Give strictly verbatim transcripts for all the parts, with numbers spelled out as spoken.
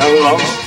Hello?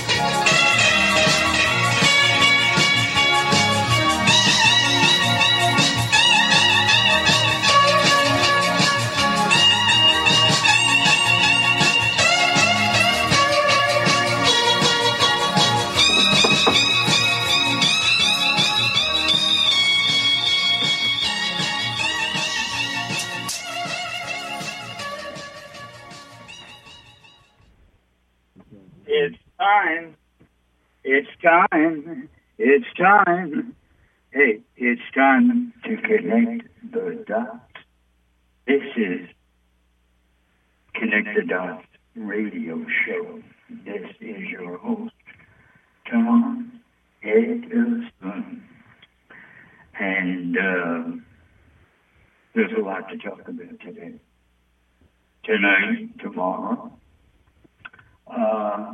It's time. It's time. It's time. Hey, it's time to connect the dots. This is Connect the Dots radio show. This is your host, Tom Edison. And uh, there's a lot to talk about today. Tonight, tomorrow. Uh,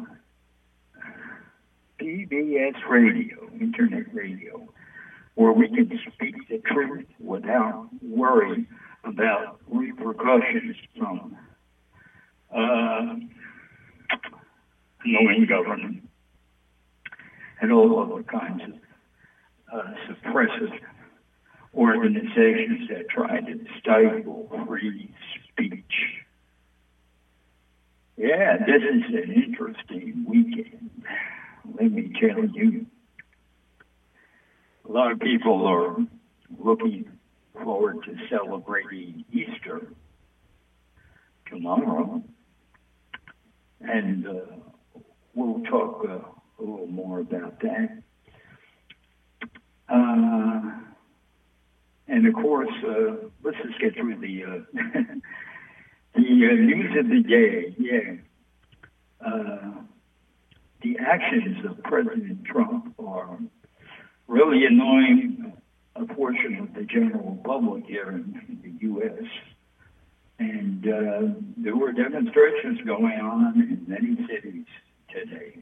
P B S radio, internet radio, where we can speak the truth without worry about repercussions from uh, knowing government and all other kinds of uh, suppressive organizations that try to stifle free speech. Yeah, this is an interesting weekend. Let me tell you. A lot of people are looking forward to celebrating Easter tomorrow. And uh, we'll talk uh, a little more about that. Uh, and of course, uh, let's just get through the... Uh, The uh, news of the day, yeah. Uh, the actions of President Trump are really annoying a portion of the general public here in the U S And uh, there were demonstrations going on in many cities today.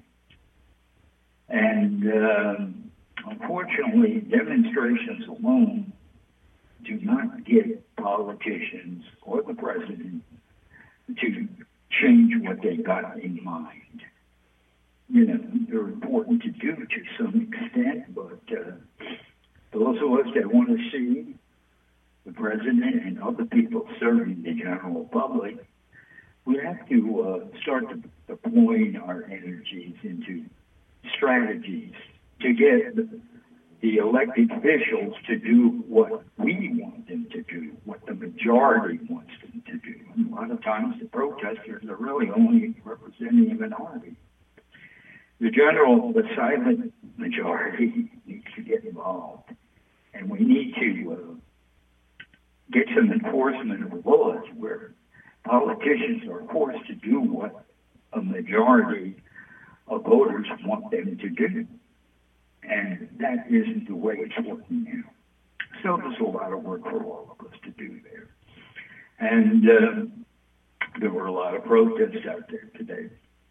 And uh, unfortunately, demonstrations alone do not get politicians or the president to change what they got in mind. You know, they're important to do to some extent, but uh, those of us that want to see the president and other people serving the general public, we have to uh, start deploying our energies into strategies to get the elected officials to do what we want them to do, what the majority wants them to do. And a lot of times the protesters are really only representing a minority. The general, the silent majority needs to get involved. And we need to uh, get some enforcement of laws where politicians are forced to do what a majority of voters want them to do. And that isn't the way it's working now. So there's a lot of work for all of us to do there. And uh, there were a lot of protests out there today.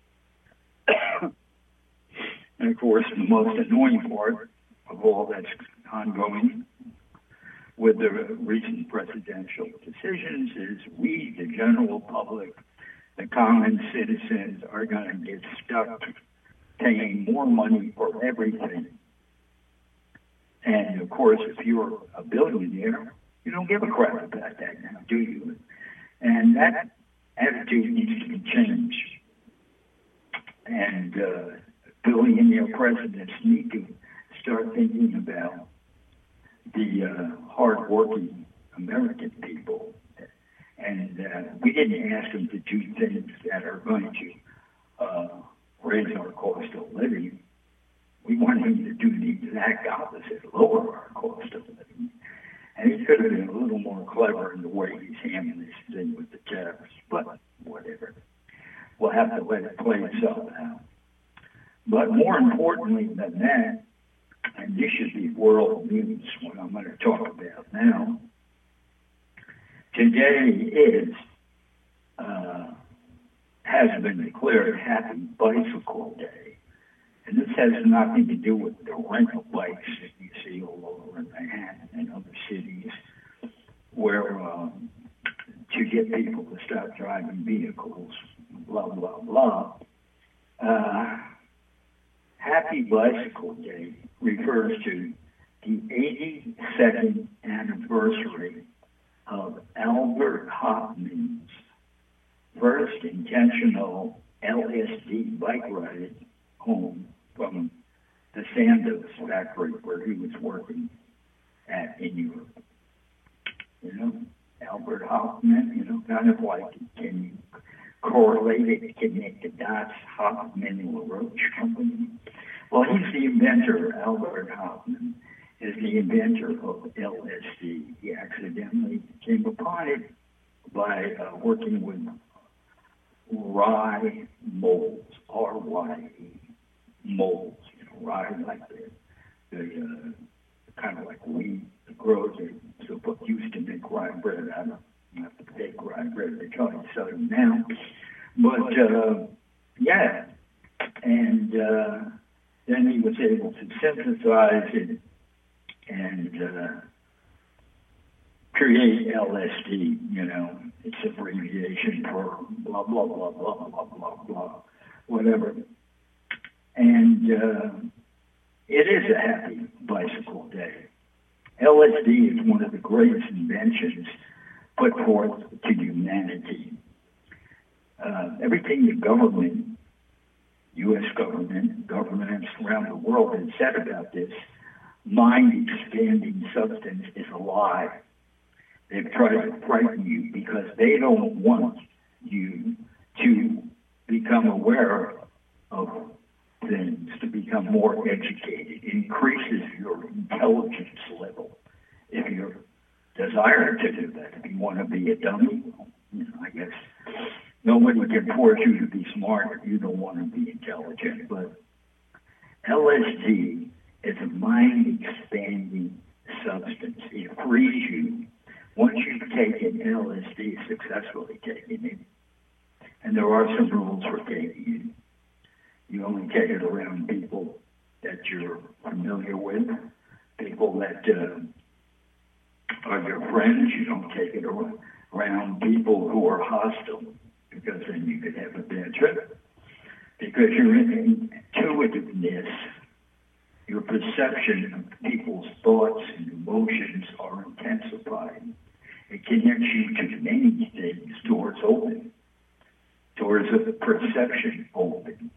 And of course, the most annoying part of all that's ongoing with the recent presidential decisions is we, the general public, the common citizens, are going to get stuck paying more money for everything. And of course, if you're a billionaire, you don't give a crap about that now, do you? And that attitude needs to be changed. And uh, billionaire presidents need to start thinking about the uh, hard-working American people. And uh, we didn't ask them to do things that are going to uh, raise our cost of living. We want him to do the exact opposite, lower our cost of living. And he could have been a little more clever in the way he's handling this thing with the tariffs, but whatever. We'll have to let it play itself out. But more importantly than that, and this should be world news, what I'm going to talk about now, today is, uh, has been declared Happy Bicycle Day. And this has nothing to do with the rental bikes that you see all over Manhattan and other cities, where um, to get people to stop driving vehicles, blah, blah, blah. Uh, Happy Bicycle Day refers to the eighty-second anniversary of Albert Hoffman's first intentional L S D bike ride home from the Sandoz factory where he was working at in Europe. You know, Albert Hoffman, you know, kind of like, can you correlate it, connect the dots, Hoffman LaRoche Company? Well, he's the inventor. Albert Hoffman is the inventor of L S D. He accidentally came upon it by uh, working with rye molds, R Y E, molds, you know, rye like the, the uh, kind of like wheat that grows it. So what used to make rye bread out of, not the fake rye bread they try to sell them now. But, uh, yeah, and uh, then he was able to synthesize it and uh, create L S D, you know. It's abbreviation for blah, blah, blah, blah, blah, blah, blah, whatever. And uh, it is a happy bicycle day. L S D is one of the greatest inventions put forth to humanity. Uh, everything the government, U S government, governments around the world have said about this mind-expanding substance is a lie. They've tried to frighten you because they don't want you to become aware of things, to become more educated. It increases your intelligence level if you desire to do that. If you want to be a dummy, well, you know, I guess nobody can force you to be smart if you don't want to be intelligent. But L S D is a mind-expanding substance. It frees you. Once you've taken L S D, successfully taken it, and there are some rules for taking it. You only take it around people that you're familiar with, people that uh, are your friends. You don't take it around people who are hostile, because then you could have a bad trip. Because your intuitiveness, your perception of people's thoughts and emotions are intensified. It connects you to many things. Doors open. Doors of perception open.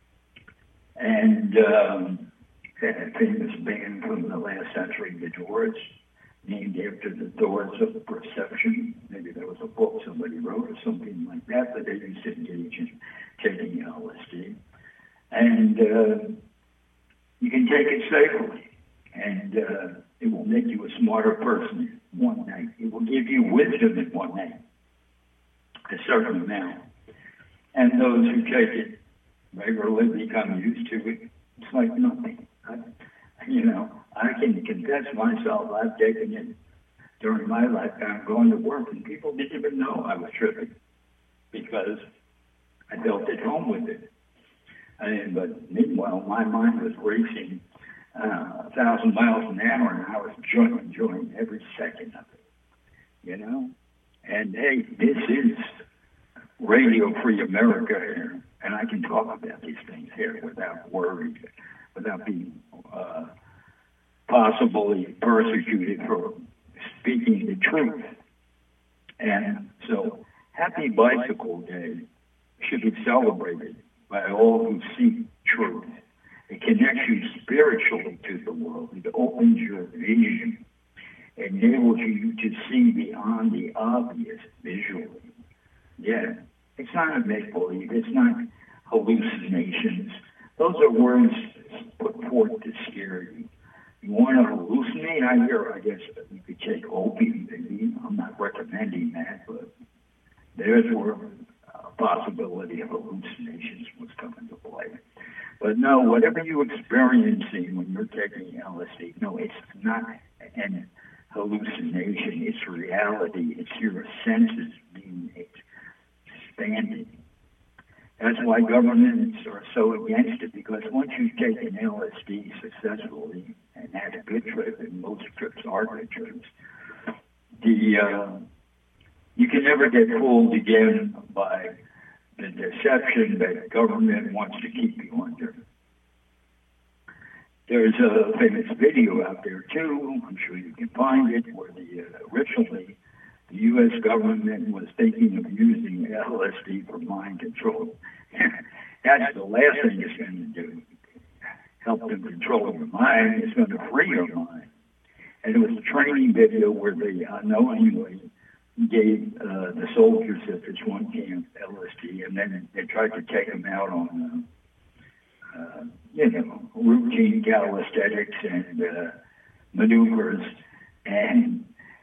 And um, that famous band from the last century, The Doors, named after the doors of perception. Maybe there was a book somebody wrote or something like that, but they used to engage in taking L S D. And uh, you can take it safely, and uh, it will make you a smarter person in one night. It will give you wisdom in one night, a certain amount. And those who take it regularly become used to it. It's like nothing. I, you know, I can confess myself, I've taken it during my lifetime going to work, and people didn't even know I was tripping because I felt at home with it. I mean, but meanwhile, my mind was racing uh, a thousand miles an hour, and I was enjoying, enjoying every second of it, you know? And hey, this is Radio Free America here, and I can talk about these things here without worry, without being uh, possibly persecuted for speaking the truth. And so, Happy Bicycle Day should be celebrated by all who seek truth. It connects you spiritually to the world. It opens your vision. It enables you to see beyond the obvious visually. Yeah, it's not a make-believe. It's not hallucinations. Those are words put forth to scare you. You want to hallucinate? I hear, I guess you could take opium, maybe. I'm not recommending that, but there's where a possibility of hallucinations was coming into play. But no, whatever you're experiencing when you're taking L S D, no, it's not an hallucination. It's reality. It's your senses being expanded. That's why governments are so against it, because once you've taken L S D successfully and had a good trip, and most trips are good trips, the uh, you can never get fooled again by the deception that government wants to keep you under. There's a famous video out there too, I'm sure you can find it, where the uh, originally the U S government was thinking of using L S D for mind control. That's the last thing it's going to do. Help them control your mind. It's going to free your mind. And it was a training video where they unknowingly gave uh, the soldiers at this one camp L S D, and then they tried to take them out on, uh, uh, you know, routine calisthenics and uh, maneuvers. And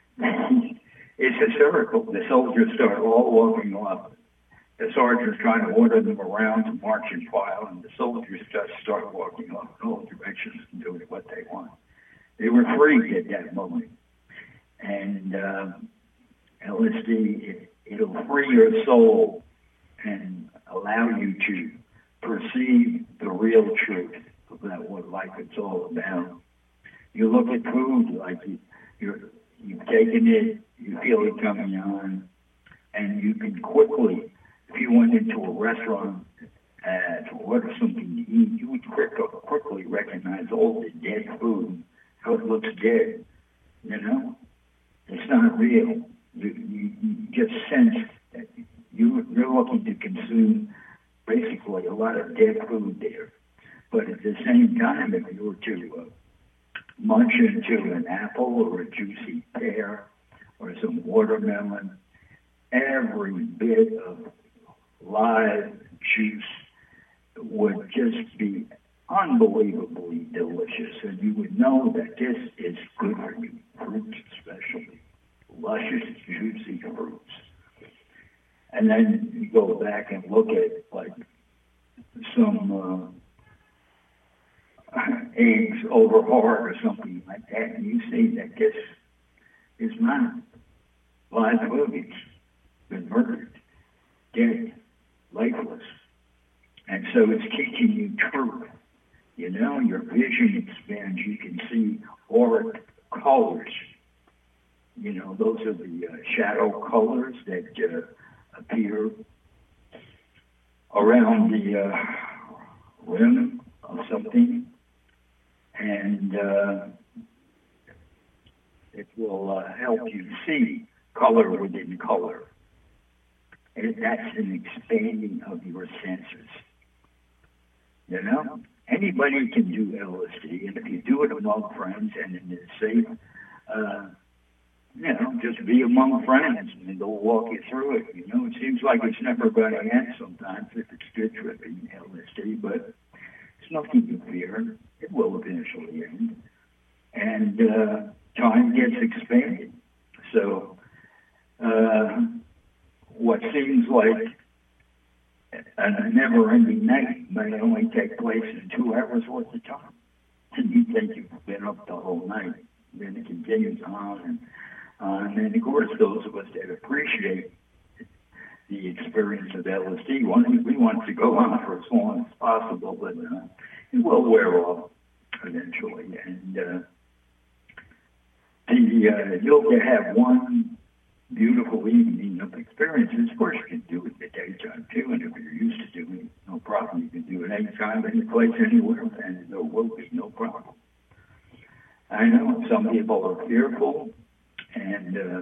it's hysterical. The soldiers start all walking off. The sergeant's trying to order them around to march in file, and the soldiers just start walking off in all directions and doing what they want. They were free at that moment. And uh, L S D, it, it'll free your soul and allow you to perceive the real truth about what life is all about. You look at food like you, you're, you've taken it, you feel it coming on, and you can quickly, if you went into a restaurant uh, to order something to eat, you would quick, quickly recognize all the dead food, how it looks dead, you know? It's not real. You, you, you just sense that you, you're looking to consume basically a lot of dead food there. But at the same time, if you were to uh, munch into an apple or a juicy pear or some watermelon, every bit of live juice would just be unbelievably delicious, and you would know that this is good for you, fruits especially, luscious, juicy fruits. And then you go back and look at, like, some uh, eggs over hard or something like that, and you see that this is not live food. It's been murdered, dead, lifeless. And so it's teaching you truth. You know, your vision expands. You can see auric colors. You know, those are the uh, shadow colors that uh, appear around the uh, rim of something. And uh, it will uh, help you see color within color. And that's an expanding of your senses. You know? Anybody can do L S D, and if you do it among friends and in a safe, uh, you know, just be among friends and they'll walk you through it. You know, it seems like it's never going to end sometimes if it's good tripping L S D, but it's nothing to fear. It will eventually end. And uh, time gets expanded. So uh, what seems like a never-ending night may only take place in two hours worth of time. And you think you've been up the whole night. Then it continues on and on. And, of course, those of us that appreciate the experience of L S D, we want it to go on for as long as possible, but uh, it will wear off eventually. And uh, the, uh, you'll have one beautiful evening of experiences. Of course, you can do it in the daytime too, and if you're used to doing it, no problem. You can do it anytime, any place, anywhere, and there will be no problem. I know some people are fearful, and uh,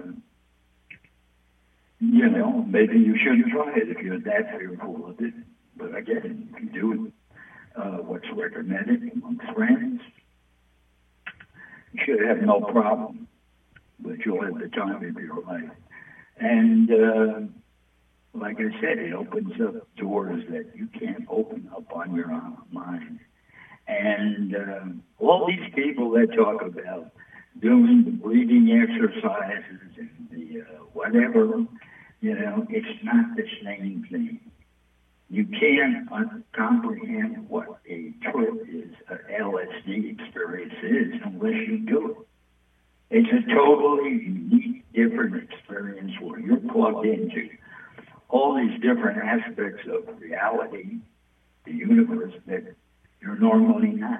you know, maybe you shouldn't try it if you're that fearful of it. But again, if you do it, uh, what's recommended amongst friends, you should have no problem. But you'll have the time of your life. And uh, like I said, it opens up doors that you can't open up on your own mind. And uh, all these people that talk about doing the breathing exercises and the uh, whatever, you know, it's not the same thing. You can't un- comprehend what a trip is, an L S D experience is, unless you do it. It's a totally unique, different experience where you're plugged into all these different aspects of reality, the universe, that you're normally not.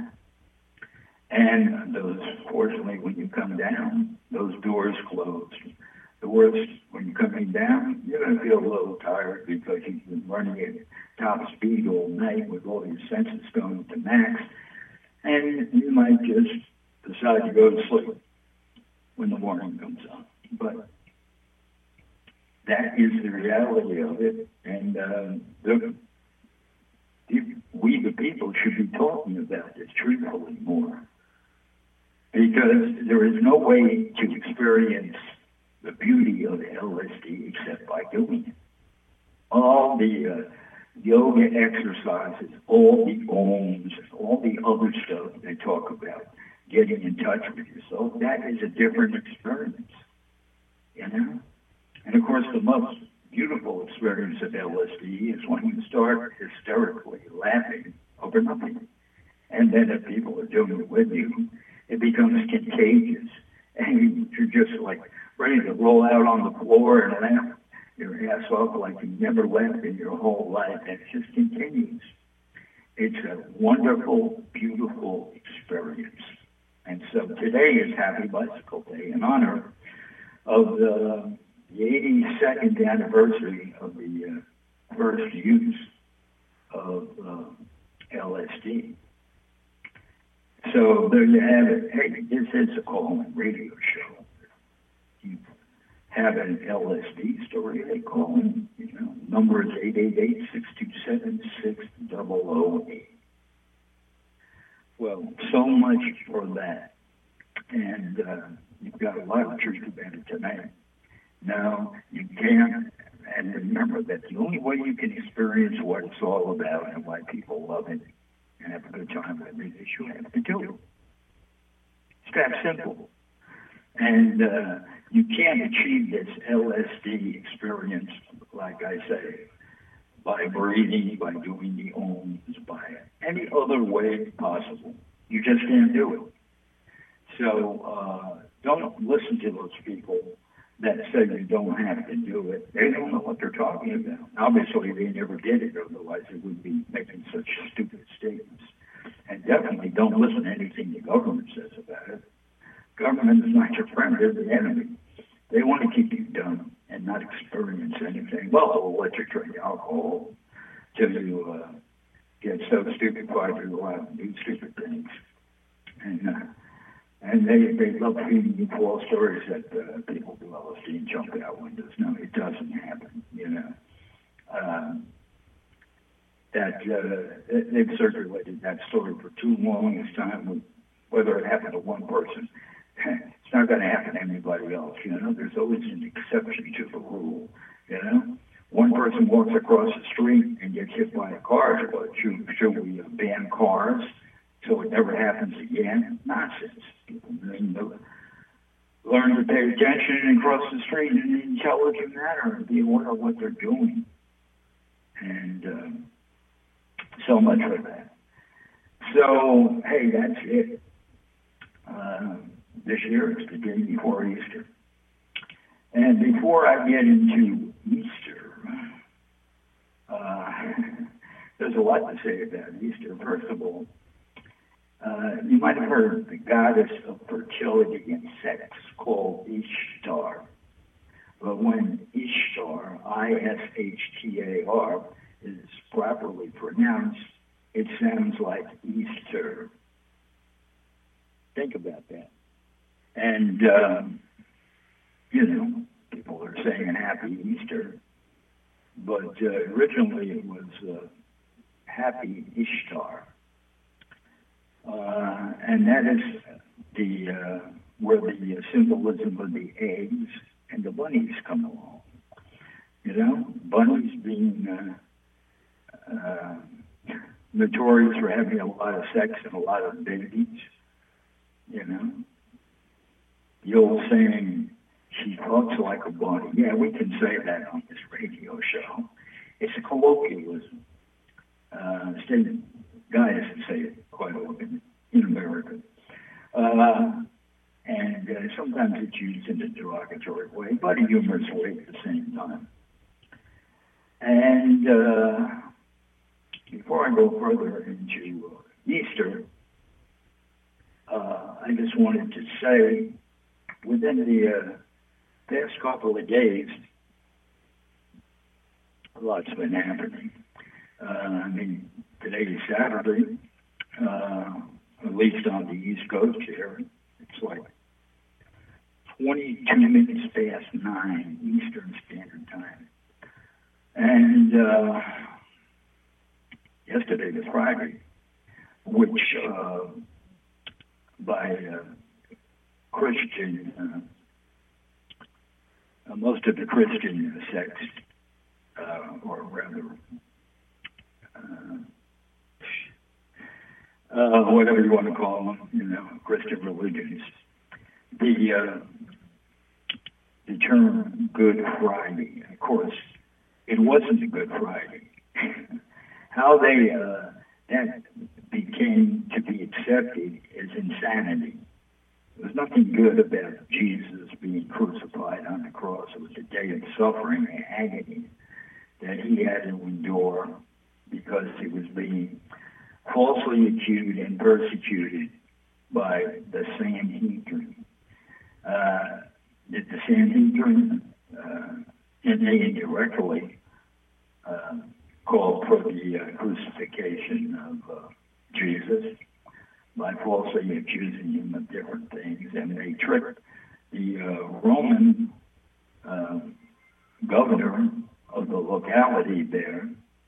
And those, fortunately, when you come down, those doors close. the worst, when you're coming down, you're going to feel a little tired because you've been running at top speed all night with all your senses going to max, and you might just decide to go to sleep when the morning comes on. But that is the reality of it, and uh, the, the, we, the people, should be talking about this truthfully more, because there is no way to experience the beauty of L S D except by doing it. All the uh, yoga exercises, all the ohms, all the other stuff they talk about, getting in touch with yourself, that is a different experience, you know? And of course, the most beautiful experience of L S D is when you start hysterically laughing over nothing. And then if people are doing it with you, it becomes contagious. And you're just like ready to roll out on the floor and laugh your ass off like you never laughed in your whole life. And it just continues. It's a wonderful, beautiful experience. And so today is Happy Bicycle Day in honor of the, the eighty-second anniversary of the uh, first use of uh, L S D. So there you have it. Hey, this is a call-in radio show. You have an L S D story, they call in. You know, number is eight eight eight, six two seven, six zero zero eight. Well, so much for that. And uh, you've got a lot of truth about it tonight. Now, you can't, and remember that the only way you can experience what it's all about and why people love it and have a good time with it is you have to do it. It's that simple. And uh, you can't achieve this L S D experience, like I say, by breathing, by doing the ohms, by any other way possible. You just can't do it. So uh, don't listen to those people that say you don't have to do it. They don't know what they're talking about. Obviously, they never did it, otherwise they wouldn't be making such stupid statements. And definitely don't listen to anything the government says about it. Government is not your friend, they're the enemy. They want to keep you dumb and not experience anything. Well, they'll let you drink alcohol till you uh, get so stupefied you go out and do stupid things. And uh, and they, they love feeding you false stories that uh, people do L S D and jump out windows. No, it doesn't happen, you know. Um, that uh, they've circulated that story for too long this time, whether it happened to one person. It's not going to happen to anybody else, you know. There's always an exception to the rule, you know. One person walks across the street and gets hit by a car. But should, should we ban cars so it never happens again? Nonsense. People need to learn to pay attention and cross the street in an intelligent manner and be aware of what they're doing. And um, so much for that. So, hey, that's it. Uh, this year it's the day before Easter. And before I get into Easter, uh, there's a lot to say about Easter. First of all, uh, you might have heard of the goddess of fertility and sex called Ishtar. But when Ishtar, I S H T A R, is properly pronounced, it sounds like Easter. Think about that. And, um, you know, people are saying Happy Easter, but uh, originally it was uh, Happy Ishtar. Uh, and that is the uh, where the symbolism of the eggs and the bunnies come along. You know, bunnies being uh, uh, notorious for having a lot of sex and a lot of babies. You know, the old saying, she talks like a bunny. Yeah, we can say that on this radio show. It's a colloquialism. Uh, state guys say it quite often in America. Uh, and uh, sometimes it's used in a derogatory way, but a humorous way at the same time. And uh, before I go further into uh, Easter, uh, I just wanted to say, within the uh, past couple of days, a lot's been happening. Uh, I mean, today is Saturday, uh, at least on the East Coast here. It's like twenty-two minutes past nine Eastern Standard Time. And uh, yesterday was Friday, which uh, by uh, Christian, uh, uh, most of the Christian sects, uh, or rather, uh, uh, whatever you want to call them, you know, Christian religions, the uh, the term Good Friday. Of course, it wasn't a Good Friday. How they uh, that became to be accepted is insanity. There's nothing good about Jesus being crucified on the cross. It was a day of suffering and agony that he had to endure because he was being falsely accused and persecuted by the Sanhedrin. Uh, did the Sanhedrin, uh, and they indirectly uh, called for the uh, crucifixion of uh, Jesus by falsely accusing him of different things, and they tricked the uh, Roman uh, governor of the locality there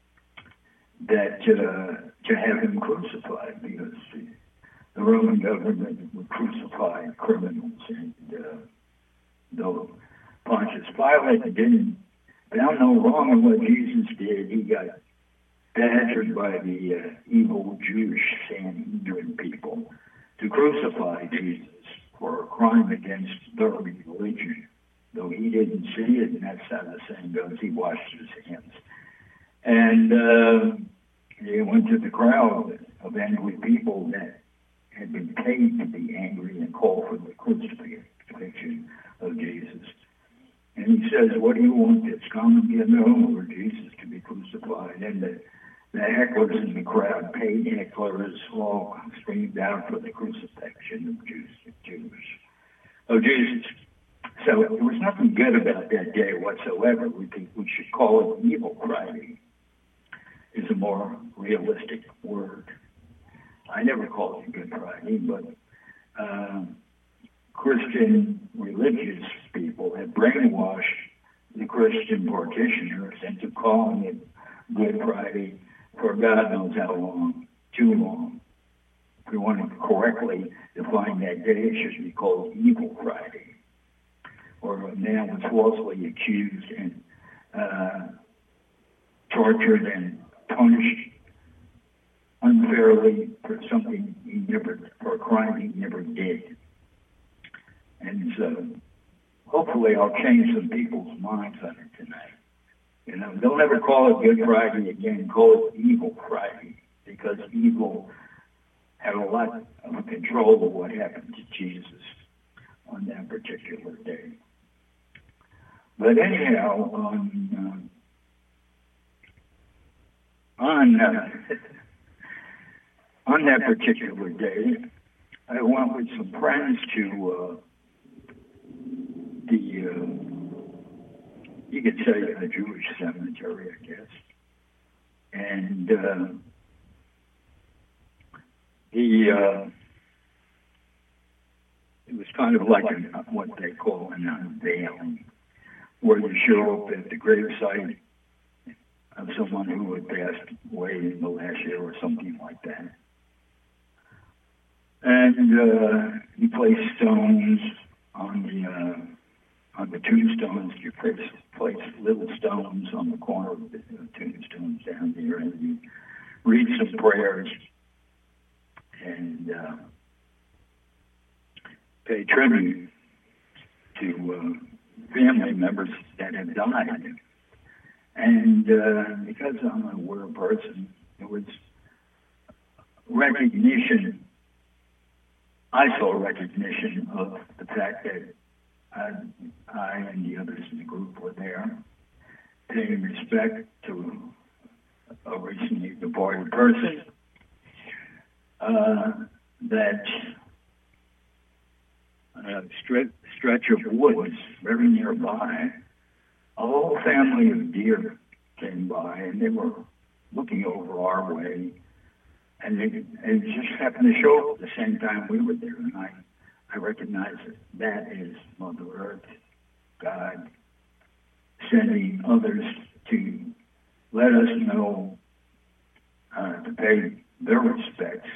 that uh, to have him crucified, because the, the Roman government would crucify criminals, and uh, though Pontius Pilate didn't found no wrong in what Jesus did, he got badgered by the uh, evil Jewish Sanhedrin people to crucify Jesus for a crime against their religion. Though he didn't see it, and that's how the saying goes, he washed his hands. And uh, he went to the crowd of angry people that had been paid to be angry and called for the crucifixion of Jesus. And he says, what do you want? This common get over Jesus to be crucified. And the, the hecklers in the crowd, paid hecklers, all screamed out for the crucifixion of Jews, Jews, of Jesus. So there was nothing good about that day whatsoever. We, could, we should call it Evil Friday, is a more realistic word. I never call it Good Friday, but uh, Christian religious people have brainwashed the Christian practitioners into calling it Good Friday for God knows how long, too long. If we want to correctly define that day, it should be called Evil Friday, or a man was falsely accused and uh, tortured and punished unfairly for something he never, for a crime he never did. And so hopefully I'll change some people's minds on it tonight. You know, don't ever call it Good Friday again. Call it Evil Friday, because evil had a lot of control of what happened to Jesus on that particular day. But anyhow, on uh, on uh, on that particular day, I went with some friends to uh, the, uh, you could say, a Jewish cemetery, I guess. And uh, he, uh, it was kind of like an, what they call an unveiling, where you show up at the gravesite of someone who had passed away in the last year or something like that. And uh, you place stones on the uh, on the tombstones. You place, place little stones on the corner of the tombstones down there, and you read some prayers and uh, pay tribute to uh, family members that have died. And uh, because I'm a aware person, it was recognition. I saw recognition of the fact that I, I and the others in the group were there, paying respect to a recently departed person, uh, that a stretch, stretch of woods very nearby. A whole family of deer came by, and they were looking over our way, and it, it just happened to show up at the same time we were there, and I, I recognized that that is Mother Earth, God, sending others to let us know, uh, to pay their respects,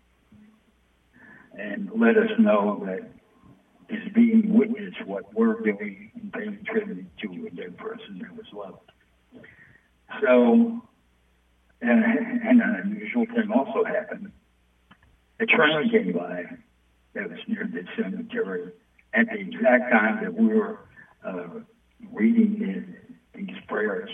and let us know that is being witnessed what we're doing and paying tribute to a dead person that was loved. So, and, and an unusual thing also happened. A train came by that was near the cemetery at the exact time that we were uh, reading the, these prayers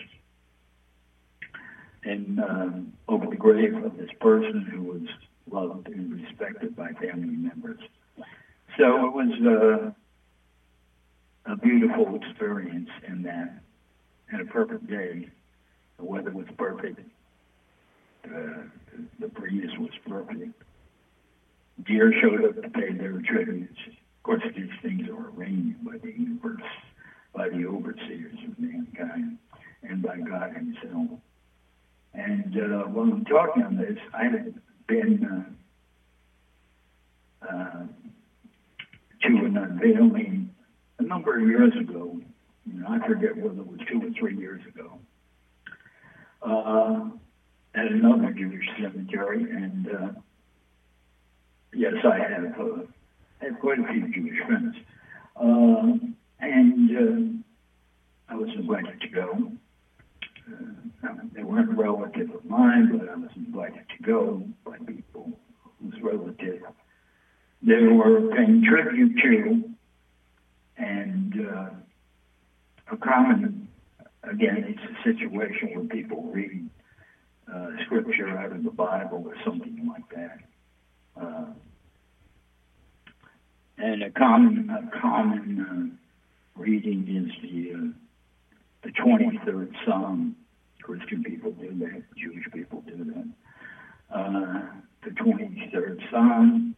and um, over the grave of this person who was loved and respected by family members. So it was uh, a beautiful experience in that, and a perfect day. The weather was perfect. Uh, the breeze was perfect. Deer showed up to pay their tributes. Of course, these things are arranged by the universe, by the overseers of mankind, and by God himself. And uh, while I'm talking on this, I had been uh, uh, to an unveiling a number of years ago. You know, I forget whether it was two or three years ago, uh, at another Jewish cemetery. And uh, yes, I have, uh, have quite a few Jewish friends. Uh, and uh, I was invited to go. Uh, they weren't relative of mine, but I was invited to go by people whose relative they were paying tribute to. And uh, a common, again, it's a situation where people read uh, scripture out of the Bible or something like that. Uh, and a common, a common uh, reading is the uh, the twenty-third Psalm. Christian people do that. Jewish people do that. Uh, the twenty-third Psalm.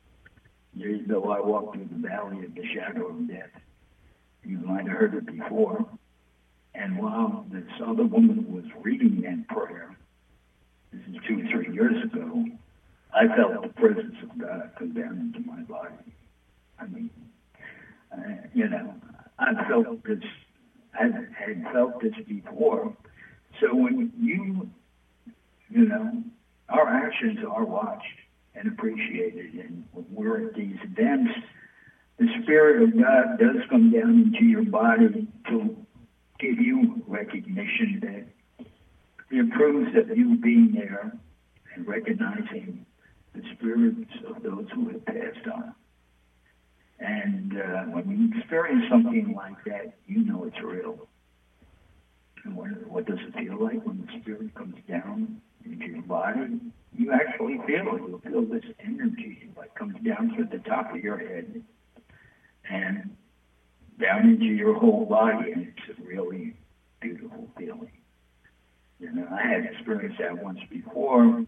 Though I walk through the valley of the shadow of death, you might have heard it before. And while this other woman was reading that prayer, this is two or three years ago, I felt the presence of God come down into my body. I mean, uh, you know, I felt this, I had felt this before. So when you, you know, our actions are watched and appreciated, and when we're at these events, the Spirit of God does come down into your body to give you recognition that it approves of you being there and recognizing the spirits of those who have passed on. And uh, when you experience something like that, you know it's real. And what, what does it feel like when the Spirit comes down into your body? You actually feel it. You'll feel this energy that comes down through the top of your head and down into your whole body, and it's a really beautiful feeling. You know, I had experienced that once before,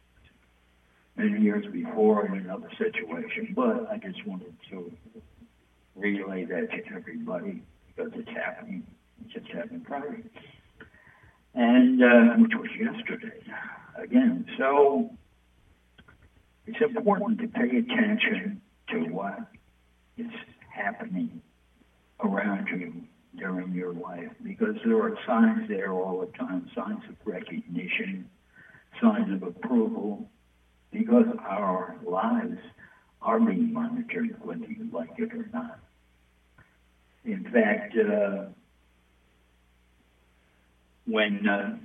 many years before in another situation, but I just wanted to relay that to everybody because it's happening. It just happened Friday, and uh, which was yesterday. Again, so it's important to pay attention to what is happening around you during your life, because there are signs there all the time, signs of recognition, signs of approval, because our lives are being monitored whether you like it or not. In fact, uh, when uh,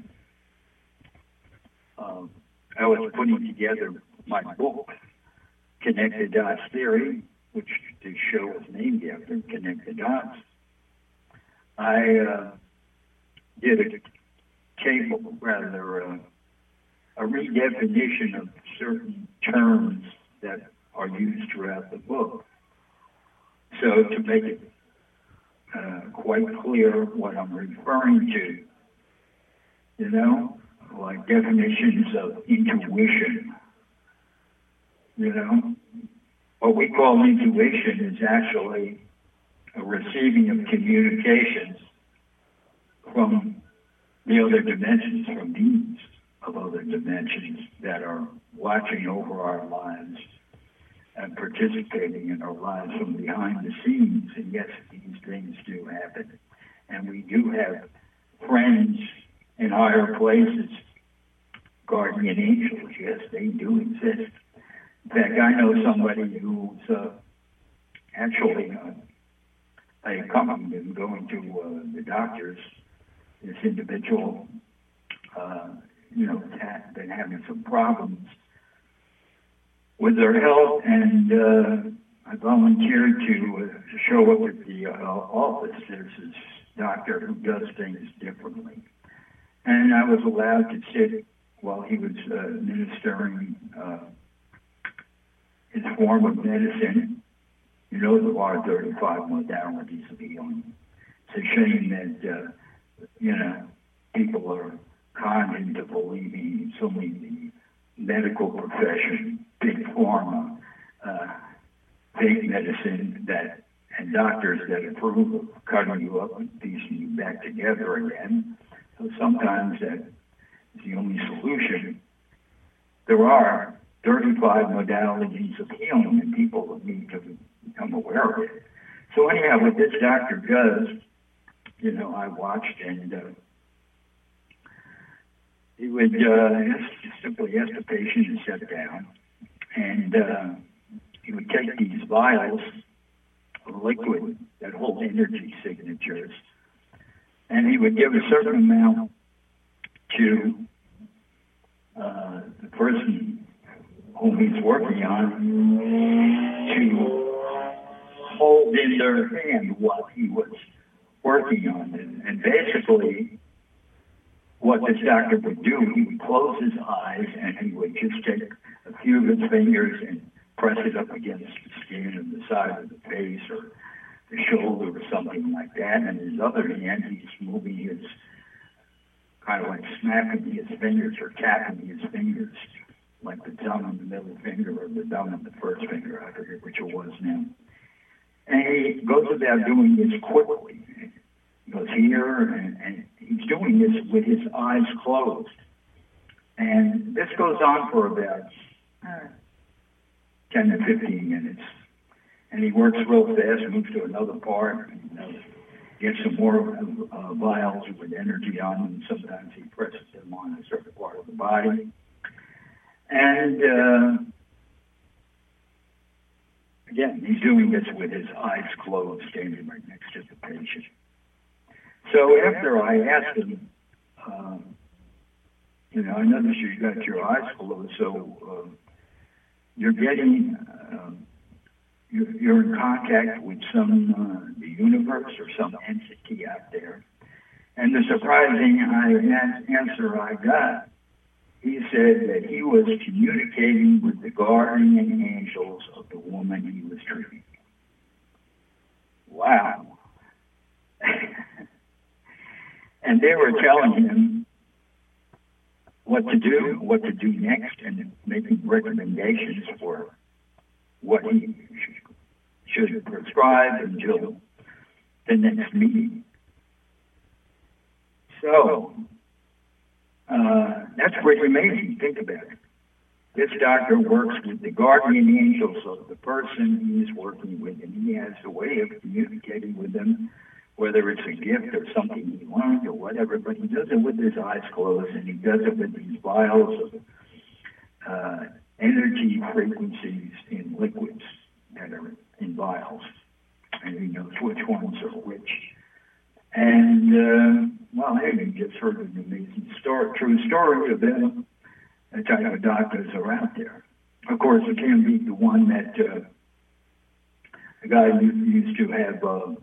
uh, I was putting together my book, Connect the Dots Theory, which the show was named after, Connect the Dots, I uh, did a table, rather uh, a redefinition of certain terms that are used throughout the book. So to make it uh, quite clear what I'm referring to, you know, like definitions of intuition, you know, what we call intuition is actually a receiving of communications from the other dimensions, from beings of other dimensions that are watching over our lives and participating in our lives from behind the scenes. And yes, these things do happen. And we do have friends in higher places, guardian angels. Yes, they do exist. In fact, I know somebody who's uh, actually uh, I accompanied him going to uh, the doctors. This individual, uh, you know, had been having some problems with their health, and uh, I volunteered to uh, show up at the uh, office. There's this doctor who does things differently. And I was allowed to sit while he was uh, administering uh, his form of medicine. You know, there are thirty-five modalities of healing. It's a shame that, uh, you know, people are conned into believing it's only the medical profession, big pharma, uh, fake medicine that, and doctors that approve of cutting you up and piecing you back together again. So sometimes that is the only solution. There are thirty-five modalities of healing, and people need to become aware of it. So anyhow, what this doctor does, you know, I watched, and uh, he would uh, just simply ask the patient to sit down, and uh, he would take these vials of liquid that hold energy signatures, and he would give a certain amount to uh, the person whom he's working on to hold in their hand while he was working on it. And basically, what this doctor would do, he would close his eyes and he would just take a few of his fingers and press it up against the skin of the side of the face or the shoulder or something like that. And his other hand, he's moving his, kind of like snapping his fingers or tapping his fingers, like the thumb and the middle finger or the thumb and the first finger. I forget which it was now. And he goes about doing this quickly. He goes here, and, and he's doing this with his eyes closed. And this goes on for about uh, ten to fifteen minutes. And he works real fast, moves to another part, and uh, gets some more uh, vials with energy on them. Sometimes he presses them on a certain part of the body. And uh, again, he's doing this with his eyes closed, standing right next to the patient. So after I asked him, uh, you know, I noticed you got your eyes closed, so uh, you're getting, uh, you're, you're in contact with some, uh, the universe or some entity out there. And the surprising I, answer I got, he said that he was communicating with the guardian angels of the woman he was treating. Wow. And they were telling him what to do, what to do next, and making recommendations for what he should prescribe until the next meeting. So, uh, that's pretty amazing. Think about it. This doctor works with the guardian angels of the person he's working with, and he has a way of communicating with them, whether it's a gift or something he learned or whatever, but he does it with his eyes closed, and he does it with these vials of uh, energy frequencies in liquids that are in vials, and he knows which ones are which. And, uh, well, hey, you just heard an amazing story, true story about the type of doctors are out there. Of course, it can be the one that uh, the guy used to have, uh,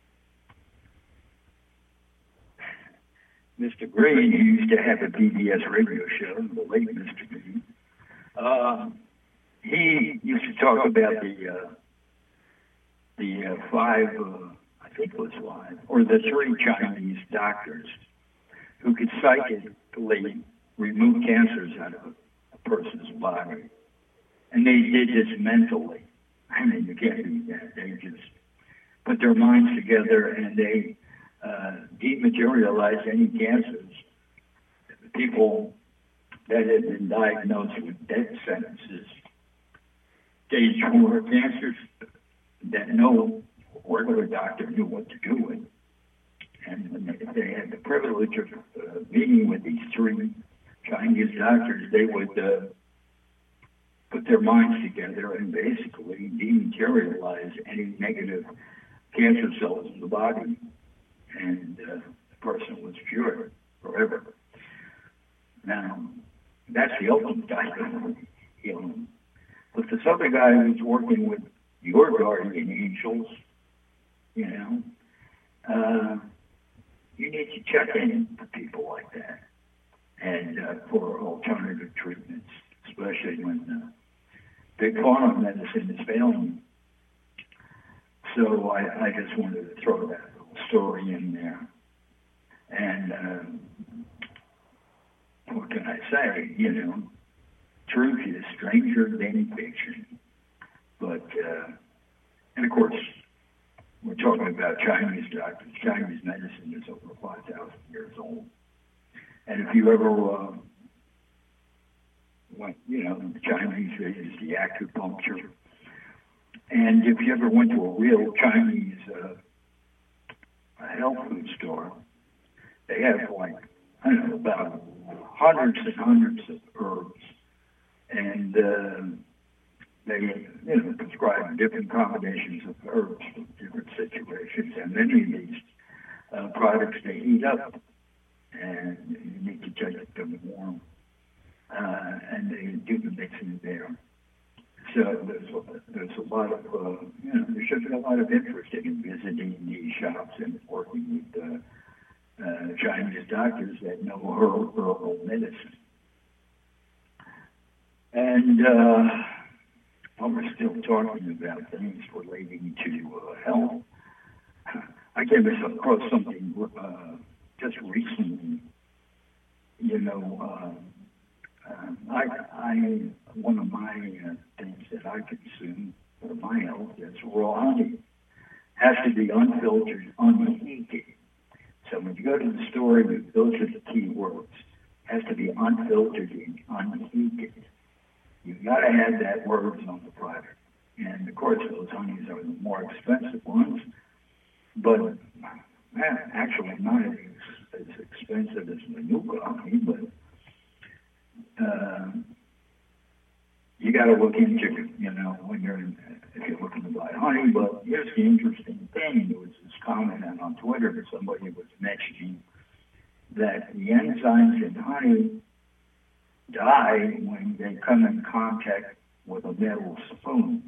Mister Green, who used to have a P B S radio show, the late Mister Green. Uh, he used to talk about the uh, the uh, five, uh, I think it was five, or the three Chinese doctors who could psychically remove cancers out of a person's body. And they did this mentally. I mean, you can't do that. They just put their minds together and they uh, dematerialize any cancers. People that had been diagnosed with death sentences, stage four cancers that no regular doctor knew what to do with. And when they, they had the privilege of uh, meeting with these three Chinese doctors, they would uh, put their minds together and basically dematerialize any negative cancer cells in the body. And uh, the person was cured forever. Now, that's the ultimate diagnosis. You know. But this other guy who's working with your guardian angels, you know, uh, you need to check in for people like that and uh, for alternative treatments, especially when uh, big pharma medicine is failing. So I, I just wanted to throw that little story in there. And um, what can I say? You know, truth is stranger than fiction. But, uh, and of course, we're talking about Chinese doctors. Chinese medicine is over five thousand years old. And if you ever uh, went, you know, the Chinese, they use the acupuncture. And if you ever went to a real Chinese uh, health food store, they have like, I don't know, about hundreds and hundreds of herbs. And uh, they, you know, prescribe different combinations of herbs for different situations. And many of these uh, products they heat up, and you need to take them warm. Uh, and they do the mixing there. So there's a, there's a lot of, uh, you know, there should be a lot of interest in visiting these shops and working with uh, uh, Chinese doctors that know herbal, herbal medicine. And uh, while we're still talking about things relating to uh, health, I came across something uh, just recently. You know, uh, uh, I, I one of my uh, things that I consume for my health is raw honey. Has to be unfiltered, unheated. So when you go to the store, those are the key words. Has to be unfiltered and unheated. You've got to have that words on the product. And of course, those honeys are the more expensive ones, but man, actually not as, as expensive as Manuka honey, but uh, you got to look into, you know, when you're in, if you're looking to buy honey. But here's the interesting thing: there was this comment on Twitter that somebody was mentioning that the enzymes in honey die when they come in contact with a metal spoon.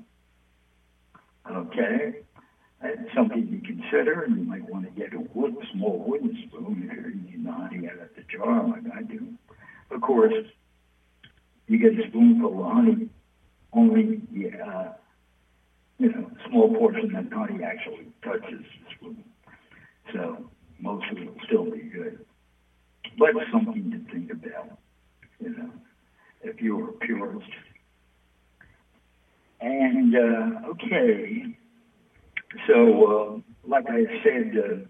Okay? That's something to consider. You might want to get a wood, small wooden spoon if you're eating the honey out of the jar like I do. Of course, you get a spoonful of honey, only uh, you know, a small portion of the honey actually touches the spoon. So most of it will still be good. But something to think about. You know, if you were a purist. And, uh, okay, so, uh, like I said,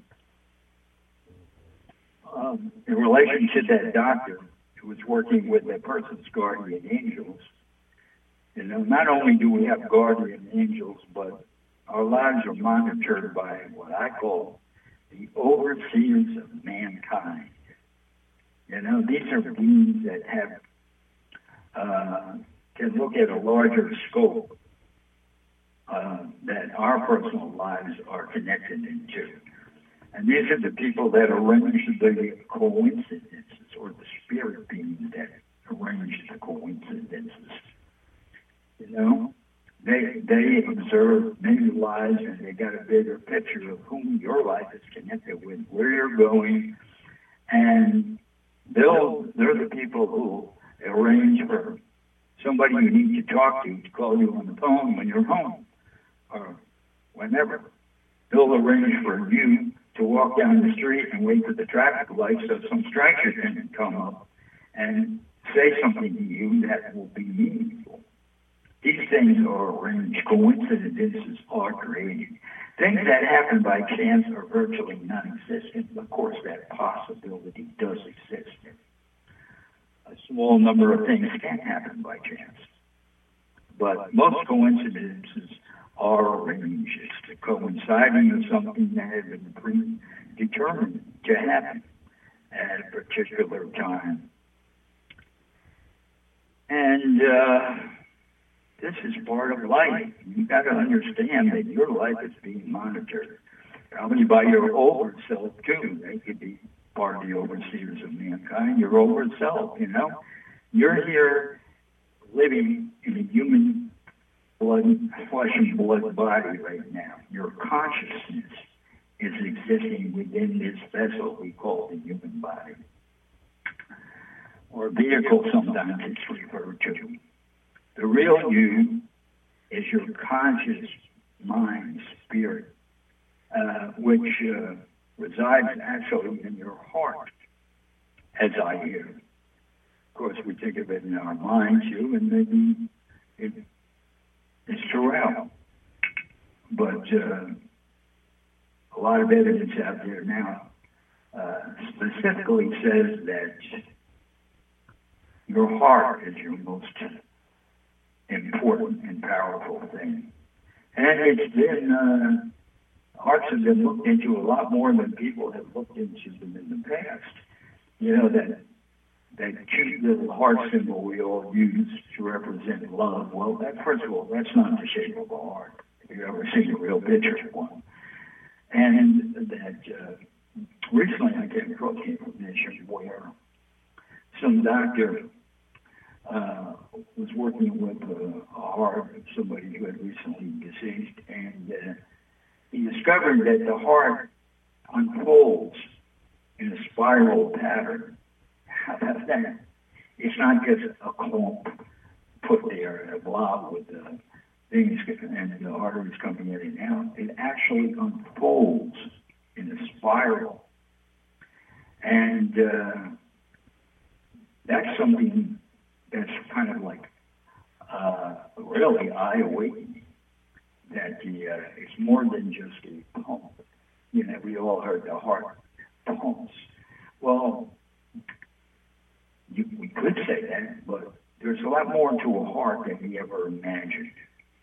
uh, um, in relation to that doctor who was working with that person's guardian angels, you know, not only do we have guardian angels, but our lives are monitored by what I call the overseers of mankind. You know, these are beings that have uh, can look at a larger scope uh, that our personal lives are connected into. And these are the people that arrange the coincidences, or the spirit beings that arrange the coincidences. You know, they they observe many lives, and they got a bigger picture of whom your life is connected with, where you're going, and They'll, they're the people who arrange for somebody you need to talk to to call you on the phone when you're home or whenever. They'll arrange for you to walk down the street and wait for the traffic light so some stranger can come up and say something to you that will be meaningful. These things are arranged. Coincidences are created. Things that happen by chance are virtually non-existent. Of course, that possibility does exist. A small number of things can happen by chance. But most coincidences are arranged. It's the coinciding of something that has been predetermined to happen at a particular time. And uh, this is part of life. You've got to understand that your life is being monitored. Probably by your over self, too. They could be part of the overseers of mankind. Your over self, you know. You're here living in a human blood, flesh and blood body right now. Your consciousness is existing within this vessel we call the human body. Or vehicle, sometimes it's referred to. The real you is your conscious mind, spirit, uh, which uh, resides actually in your heart, as I hear. Of course, we think of it in our mind too, and maybe it, it's throughout. But uh, a lot of evidence out there now uh, specifically says that your heart is your most important and powerful thing. And it's been, uh, hearts have been looked into a lot more than people have looked into them in the past. You know, that that cute little heart symbol we all use to represent love. Well, that, first of all, that's not the shape of a heart, if you've ever seen a real picture of one. And that uh, recently I came across information where some doctor uh, was working with a, a heart of somebody who had recently deceased, and uh, he discovered that the heart unfolds in a spiral pattern. How about that? It's not just a clump put there, a blob with the things and the arteries coming in and out. It actually unfolds in a spiral. And uh, that's something that's kind of like uh, really eye-awakening, that the, uh, it's more than just a pump. You know, we all heard the heart pumps. Well, you, we could say that, but there's a lot more to a heart than we ever imagined.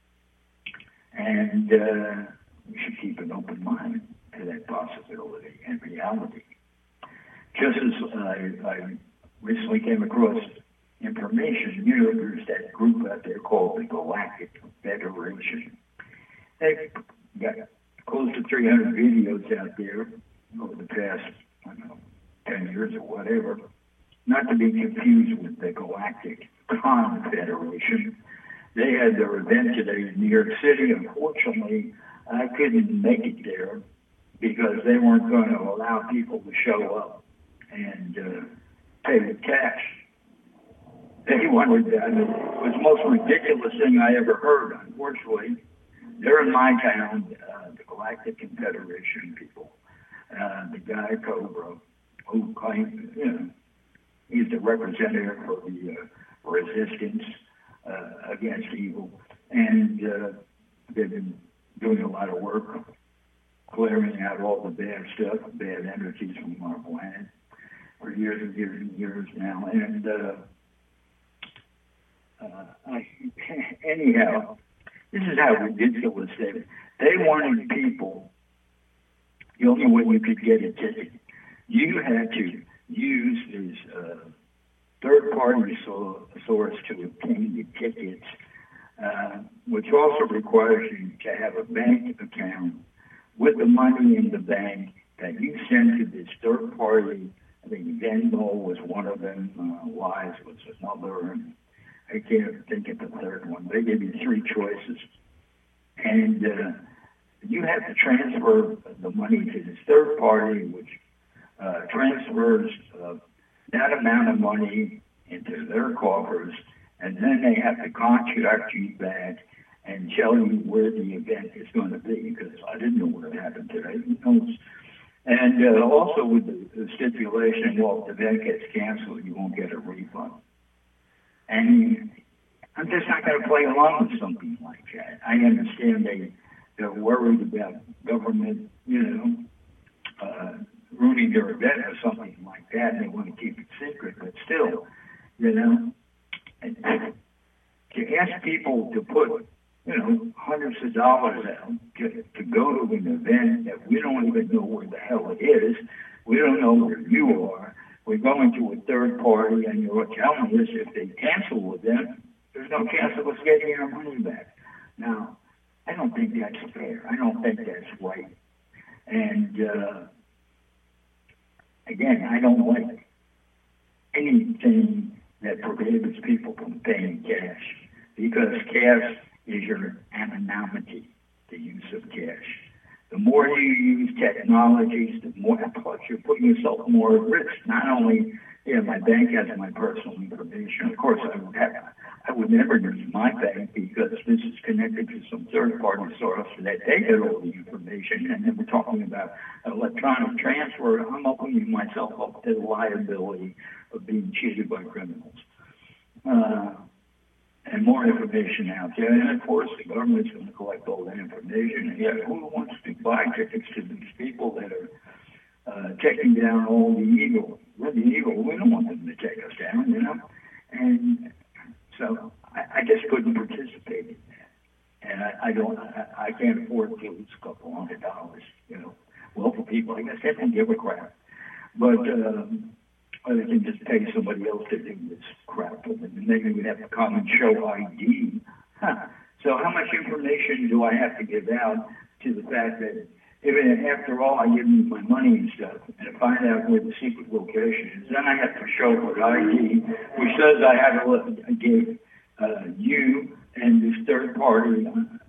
And uh, we should keep an open mind to that possibility and reality. Just as I, I recently came across information, you know, there's that group out there called the Galactic Federation. They've got close to three hundred videos out there over the past, I don't know, ten years or whatever. Not to be confused with the Galactic Confederation. They had their event today in New York City. Unfortunately, I couldn't make it there because they weren't going to allow people to show up and uh, pay with cash. They wanted that. I mean, it was the most ridiculous thing I ever heard, unfortunately. They're in my town, uh, the Galactic Confederation people. Uh, the guy, Cobra, who claimed, you know, he's the representative for the uh, resistance uh, against evil. And uh, they've been doing a lot of work clearing out all the bad stuff, bad energies from our planet for years and years and years now. And uh, uh, I, anyhow, this is how ridiculous they were. They wanted people, the only way you could get a ticket, you had to use this uh, third-party so, source to obtain the tickets, uh, which also requires you to have a bank account with the money in the bank that you send to this third-party. I think Venmo was one of them, uh, Wise was another, and I can't think of the third one. They gave you three choices. And uh, you have to transfer the money to this third party, which uh, transfers uh, that amount of money into their coffers, and then they have to contact you back and tell you where the event is going to be, because I didn't know where it happened today. Who knows? And uh, also with the, the stipulation, well, if the event gets canceled, you won't get a refund. And I'm just not going to play along with something like that. I understand they, they're worried about government, you know, uh, ruining their event or something like that, and they want to keep it secret, but still, you know, and, to ask people to put, you know, hundreds of dollars out to, to go to an event that we don't even know where the hell it is, we don't know where you are, we're going to a third party, and you're telling us if they cancel with them, there's no chance of us getting our money back. Now, I don't think that's fair. I don't think that's right. And, uh, again, I don't like anything that prohibits people from paying cash, because cash is your anonymity, the use of cash. The more you use technologies, the more, plus you're putting yourself more at risk. Not only, yeah, my bank has my personal information. Of course, I would have, I would never use my bank because this is connected to some third-party source that they get all the information. And then we're talking about electronic transfer. I'm opening myself up to the liability of being cheated by criminals. Uh, and more information out there. And of course, the government's going to collect all that information. And yet, who wants to buy tickets to these people that are uh, taking down all the evil? We're the evil. We don't want them to take us down, you know? And so I, I just couldn't participate in that. And I, I don't, I, I can't afford to lose a couple hundred dollars, you know? Well, for people, I guess they don't give a crap. But, um, or they can just pay somebody else to do this crap. And maybe we'd have to come and show I D. Huh. So how much information do I have to give out to the fact that even after all I give them my money and stuff and find out where the secret location is, then I have to show what I D, which says I have to give uh, you and this third party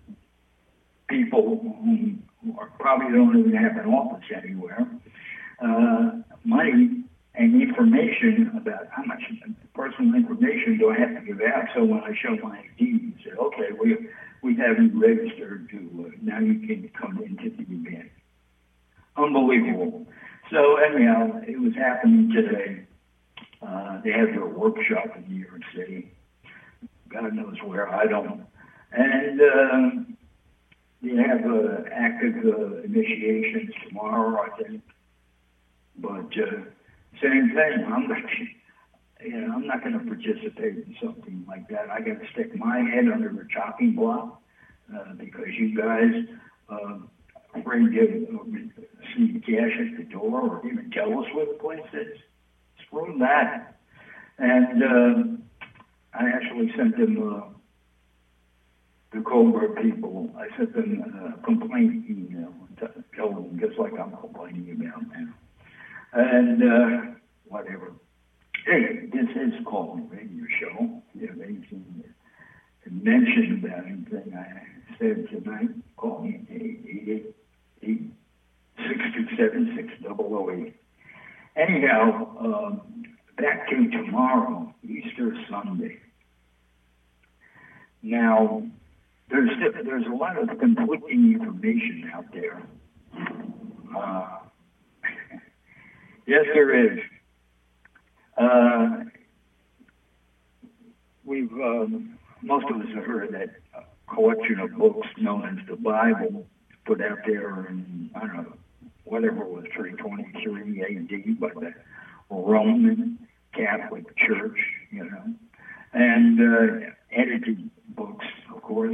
people who are, probably don't even have an office anywhere, uh, money and information about how much personal information do I have to give out. So when I show my I D, you say, okay, we we have you registered to, uh, now you can come into the event. Unbelievable. So anyhow, it was happening today. Uh, they have their workshop in New York City. God knows where, I don't. And uh, they have uh, active uh, initiations tomorrow, I think. But uh, same thing. I'm not, you know, I'm not going to participate in something like that. I got to stick my head under a chopping block uh, because you guys uh, afraid to uh, see cash at the door or even tell us where the place is. Screw that. And uh, I actually sent them, uh, the Cobra people, I sent them a complaint email to tell them just like I'm complaining about now. And uh, whatever. Hey, this is Call Me Radio Show. If anything to mention about anything I said tonight, call me at eight eight eight, six two seven, six zero zero eight. Anyhow, um, back to tomorrow, Easter Sunday. Now, there's there's a lot of conflicting information out there. Uh, yes, there is. Uh, we've um, most of us have heard that collection of books known as the Bible, put out there in, I don't know, whatever it was, three twenty-three A D by the Roman Catholic Church, you know, and uh, edited books, of course,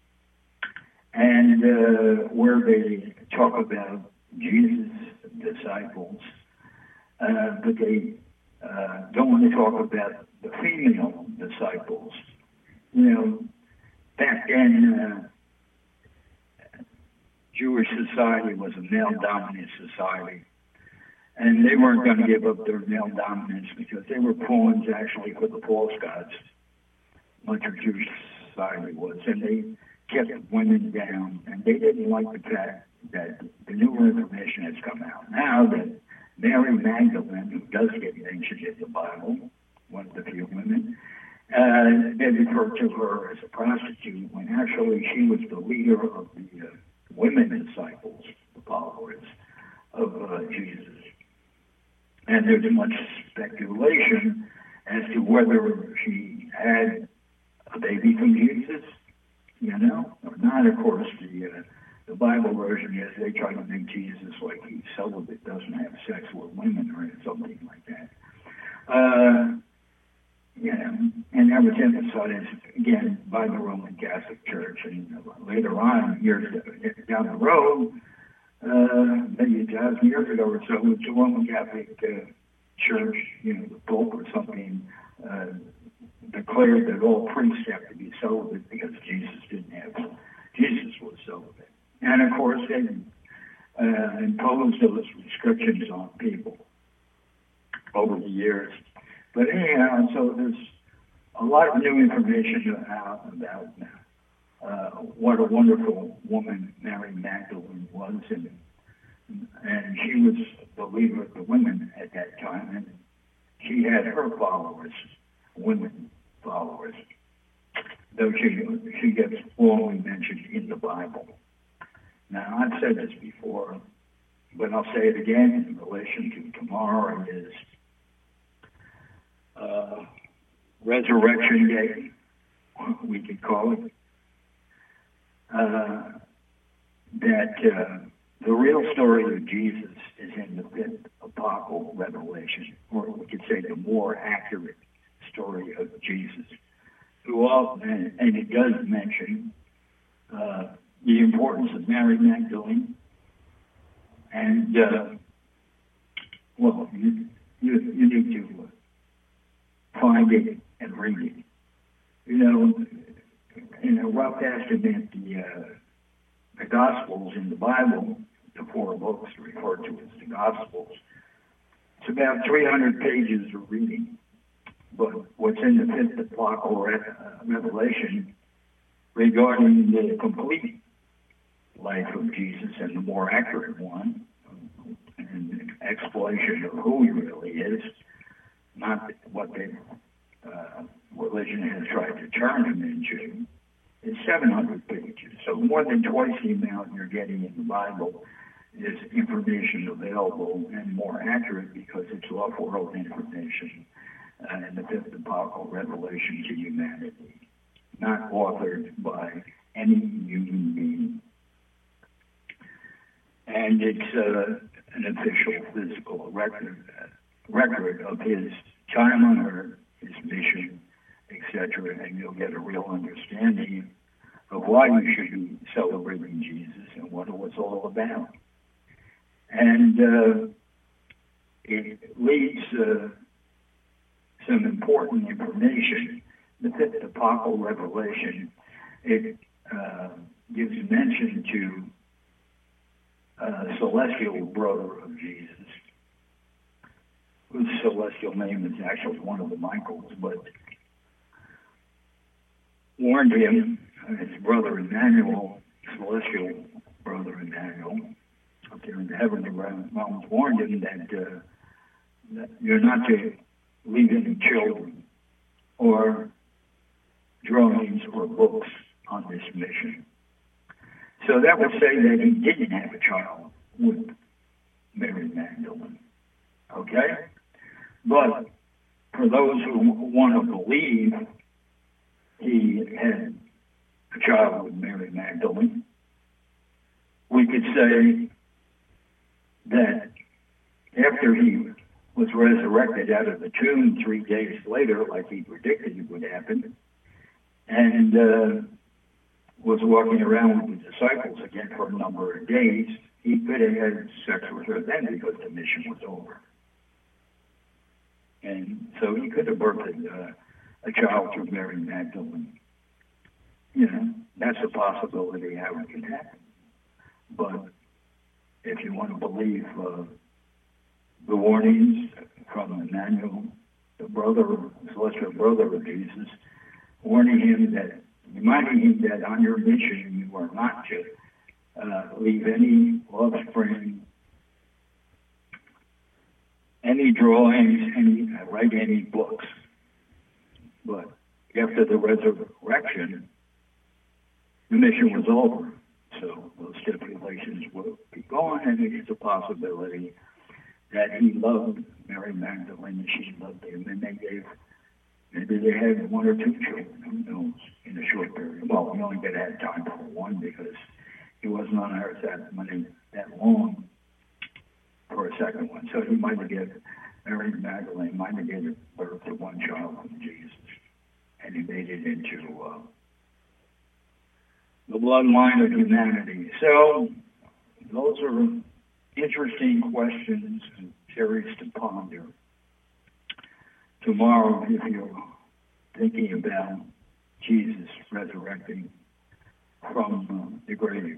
and uh, where they talk about Jesus' disciples, uh, but they uh, don't want to talk about the female disciples. You know, back then, uh, Jewish society was a male-dominant society, and they weren't going to give up their male dominance because they were pawns actually for the false gods. Much of Jewish society was, and they kept women down, and they didn't like the fact that the newer information has come out now that Mary Magdalene, who does get mentioned in the Bible, one of the few women, uh, they refer to her as a prostitute when actually she was the leader of the uh, women disciples, the followers of uh, Jesus. And there's much speculation as to whether she had a baby And of course, the uh, the Bible version is they try to make Jesus like he's celibate, doesn't have sex with women or something like that. Uh, yeah, and that was emphasized again by the Roman Catholic Church. And later on, years down the road, uh, maybe a thousand years ago or so, the Roman Catholic uh, Church, you know, the Pope or something, uh, declared that all priests have to be celibate because Jesus didn't have, Jesus was celibate. And of course, they uh, imposed those restrictions on people over the years. But anyhow, so there's a lot of new information out about uh, what a wonderful woman Mary Magdalene was, and and she was the leader of the women at that time, and she had her followers, women followers, though she she gets only mentioned in the Bible. Now, I've said this before, but I'll say it again in relation to tomorrow is uh, Resurrection Day, we could call it, uh, that uh, the real story of Jesus is in the fifth apocalyptic revelation, or we could say the more accurate story of Jesus, who all, and, and it does mention uh, the importance of Mary Magdalene, and uh, well, you, you you need to find it and read it. You know, in a rough estimate, the uh, the Gospels in the Bible, the four books referred to as the Gospels, it's about three hundred pages of reading. But what's in the fifth apocalyptic revelation regarding the complete life of Jesus and the more accurate one, and the explanation of who he really is, not what the uh, religion has tried to turn him into, is seven hundred pages. So more than twice the amount you're getting in the Bible is information available and more accurate because it's off-world information uh, in the fifth apocalyptic revelation to humanity, not authored by any human being. And it's uh, an official physical record, uh, record of his time on earth, his mission, et cetera, and you'll get a real understanding of why we should be celebrating Jesus and what it was all about. And uh, it leads uh, some important information. The fifth apocalyptic revelation, it uh, gives mention to uh, celestial brother of Jesus, whose celestial name is actually one of the Michaels, but warned him, his brother Emmanuel, celestial brother Emmanuel, up there in the heavenly realms, warned him that, uh, that you're not to leave any children or drawings or books on this mission. So that would say that he didn't have a child with Mary Magdalene. Okay? But for those who want to believe he had a child with Mary Magdalene, we could say that after he was resurrected out of the tomb three days later, like he predicted would happen, and uh, was walking around with the disciples again for a number of days, he could have had sex with her then because the mission was over. And so he could have birthed uh, a child through Mary Magdalene. You know, that's a possibility how it could happen. But if you want to believe uh, the warnings from Emmanuel, the brother, celestial brother of Jesus, warning him that, reminding him that on your mission you are not to uh, leave any offspring, any drawings, any uh, write any books. But after the resurrection, the mission was over. So those stipulations will be gone, and it's a possibility that he loved Mary Magdalene and she loved him, and they gave, maybe they had one or two children, who knows, you in a short period. Well, we only got had time for one because he wasn't on earth that many, that long for a second one. So he might have given, Mary Magdalene might have given birth to one child from Jesus. And he made it into uh, the bloodline of humanity. So those are interesting questions and theories to ponder. Tomorrow, if you're thinking about Jesus resurrecting from uh, the grave.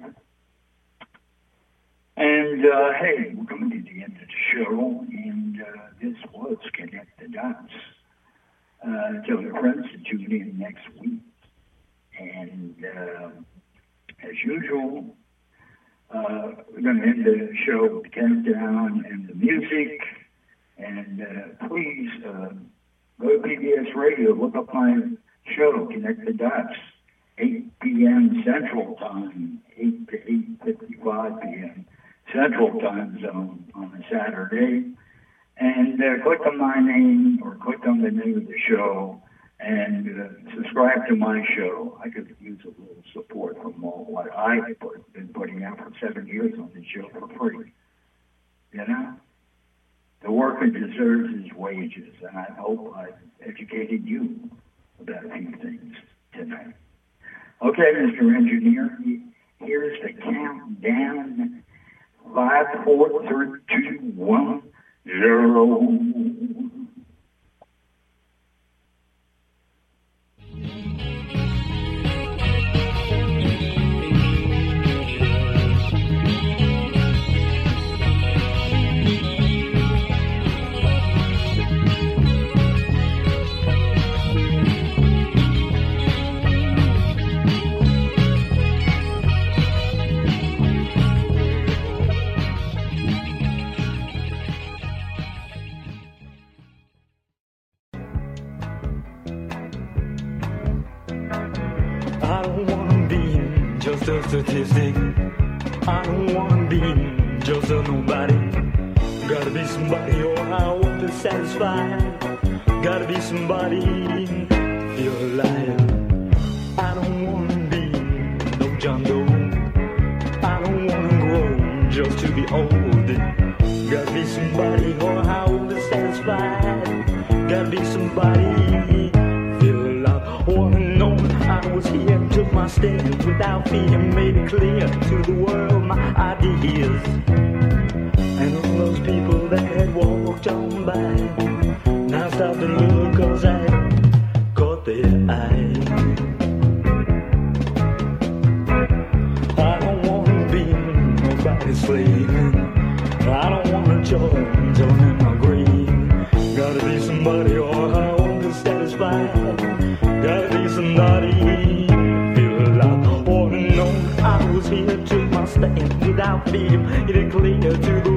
And, uh, hey, we're coming to the end of the show, and uh, this was Connect the Dots. Uh, tell your friends to tune in next week. And uh, as usual, uh, we're going to end the show with the countdown and the music. And uh, please uh, go to P B S Radio, look up my show, Connect the Dots, eight p.m. Central Time, eight to eight fifty-five p.m. Central Time Zone on a Saturday. And uh, click on my name or click on the name of the show and uh, subscribe to my show. I could use a little support from all what I've put, been putting out for seven years on the show for free. You know? The worker deserves his wages, and I hope I've educated you about a few things tonight. Okay, Mister Engineer, here's the countdown. Five, four, three, two, one, zero. I don't wanna be just a statistic. I don't wanna be just a nobody. Gotta be somebody or I won't be satisfied. Gotta be somebody to feel alive. I don't wanna be no John Doe. I don't wanna grow just to be old. Gotta be somebody or I won't be satisfied. Gotta be somebody feel alive. Wanna know I was here and took my stand without fear, made it clear to the world my ideas. And all those people that had walked on by now stop and look, cause I caught their eye. I don't wanna be nobody's slave. I don't wanna join, join in my grave. Gotta be somebody or I won't be satisfied. Gotta be somebody feel alive. Or to know I was here, took my stand without fear, made it clear to the